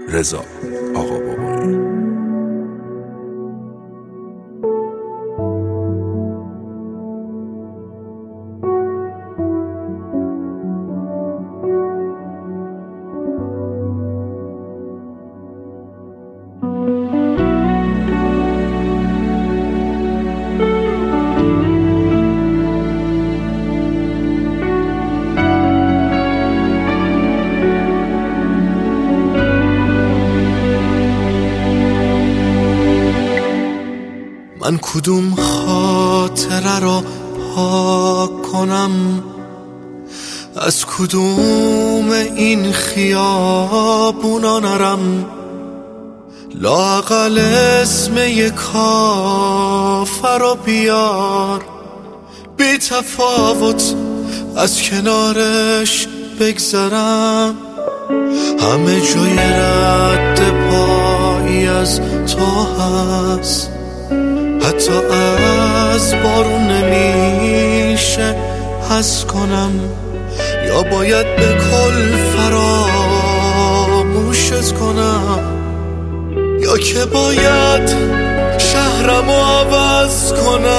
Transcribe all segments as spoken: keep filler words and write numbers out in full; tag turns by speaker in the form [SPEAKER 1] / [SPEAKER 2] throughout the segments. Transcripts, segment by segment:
[SPEAKER 1] رضا آقابابایی.
[SPEAKER 2] من کدوم خاطره را پاک کنم، از کدوم این خیابونا نرم، لااقل اسم یک کافر رو بیار، بی تفاوت از کنارش بگذرم. همه جای رد پایی از تو هست، حتی از بارون نمیشه حس کنم، یا باید به کل فراموشت کنم، یا که باید شهرمو عوض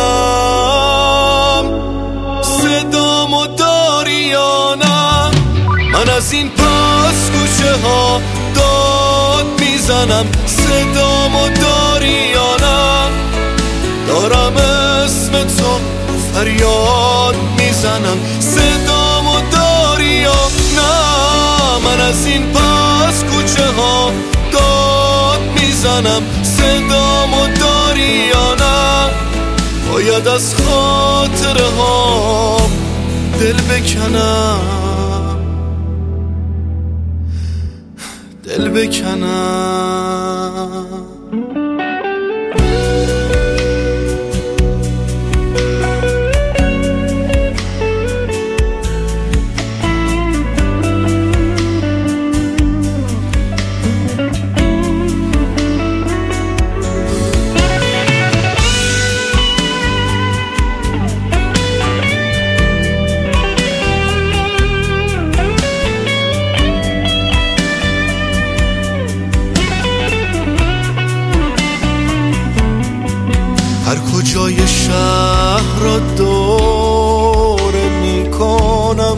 [SPEAKER 2] کنم. صدامو داری یا نه؟ من از این پس کوچه ها داد میزنم. صدامو داری یا نه؟ دارم اسم تو فریاد میزنم. صدامو داری یا نه؟ من از این پس کوچه ها داد میزنم. صدامو داری یا نه؟ باید از خاطره ها دل بکنم، دل بکنم. هر کجای شهر را دوره میکنم،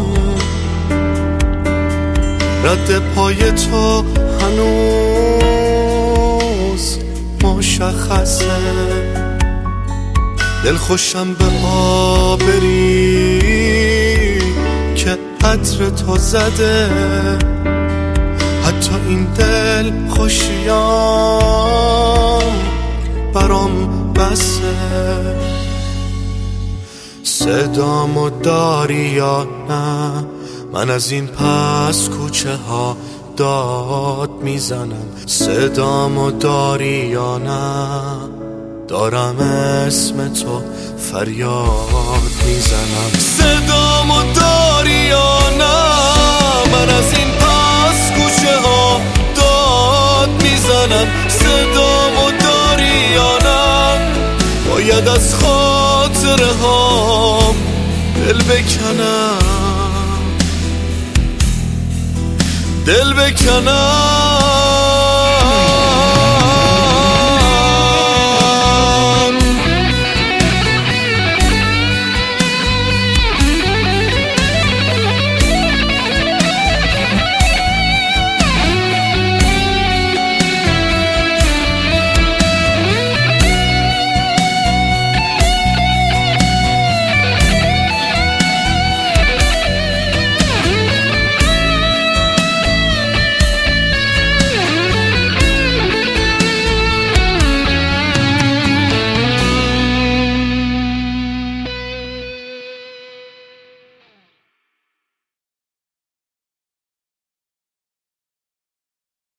[SPEAKER 2] رد پای تو هنوز مشخصه. دل خوشم به آبری که عطر تو زده، حتی این دل خوشیام برام بسه. صدامو داری یا نه؟ من از این پس کوچه ها داد میزنم. صدامو داری یا نه؟ دارم اسم تو فریاد میزنم. صدامو داری یا نه؟ من از این پس کوچه ها داد میزنم. صدامو داری یا نه؟ باید از خاطره ها دل بکنم، دل بکنم.